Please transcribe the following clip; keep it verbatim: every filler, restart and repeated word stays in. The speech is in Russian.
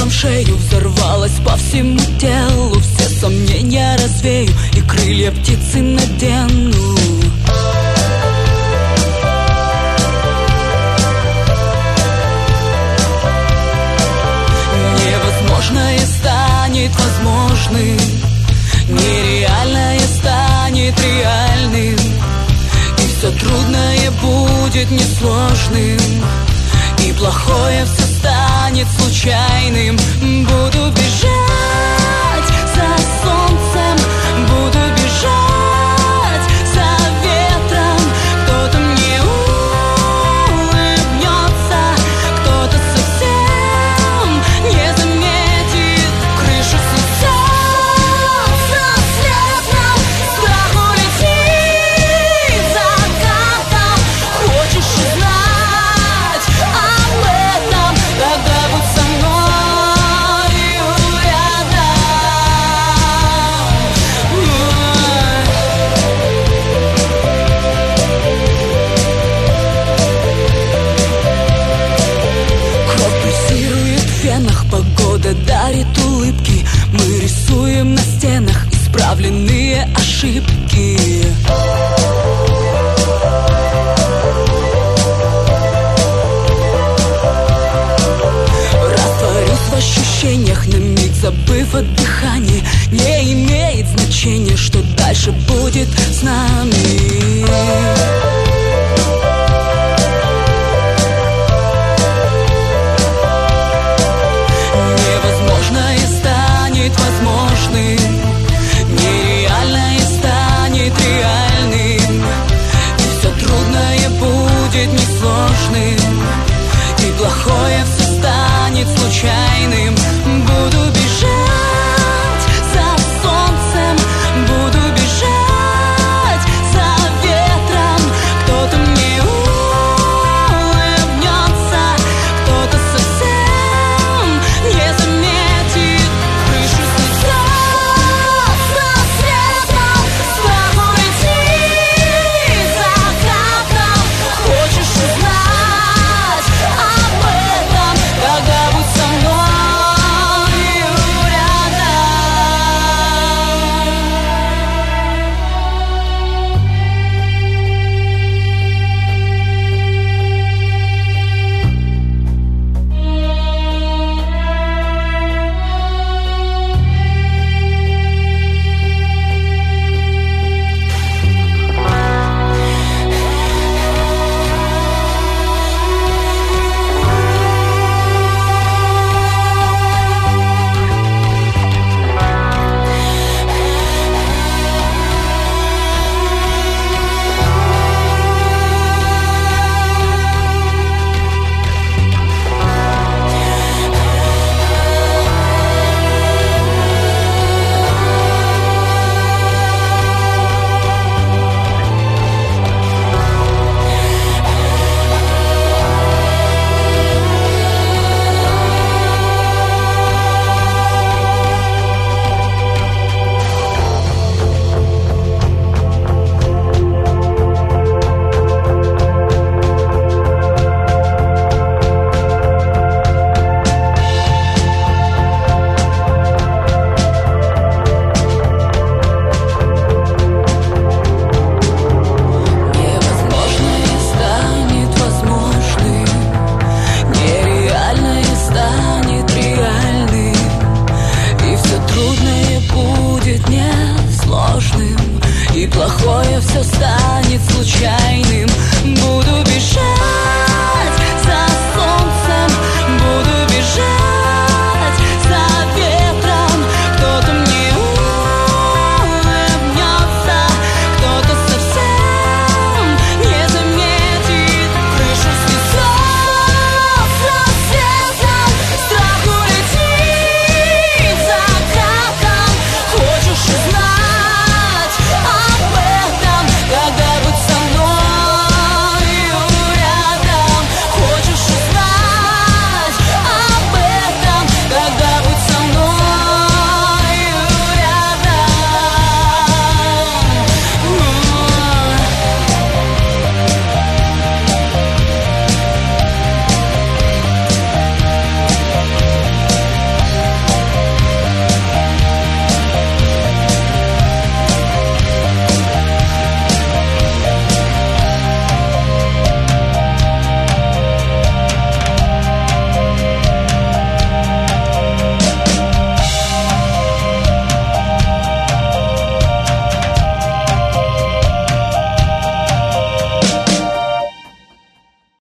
ветром шею, взорвалась по всему телу. Все сомнения развею и крылья птицы надену. Невозможное станет возможным, нереальное станет реальным, и все трудное будет несложным, и плохое все станет случайным. Буду бежать за солнцем, буду бежать за ветром. Кто-то мне улыбнется, кто-то совсем не заметит. Крышу снесет рассветом, страх улетит закатом. Хочешь узнать об этом? Тогда будь со мною рядом. Кровь пульсирует в венах, погода дарит улыбки. Мы рисуем на стенах исправленные ошибки. Растворюсь в ощущениях, на миг забыв о дыхании. Не имеет значения, что дальше будет с нами. Невозможное станет возможным, нереальное станет реальным, и все трудное будет несложным, и плохое все станет случайным.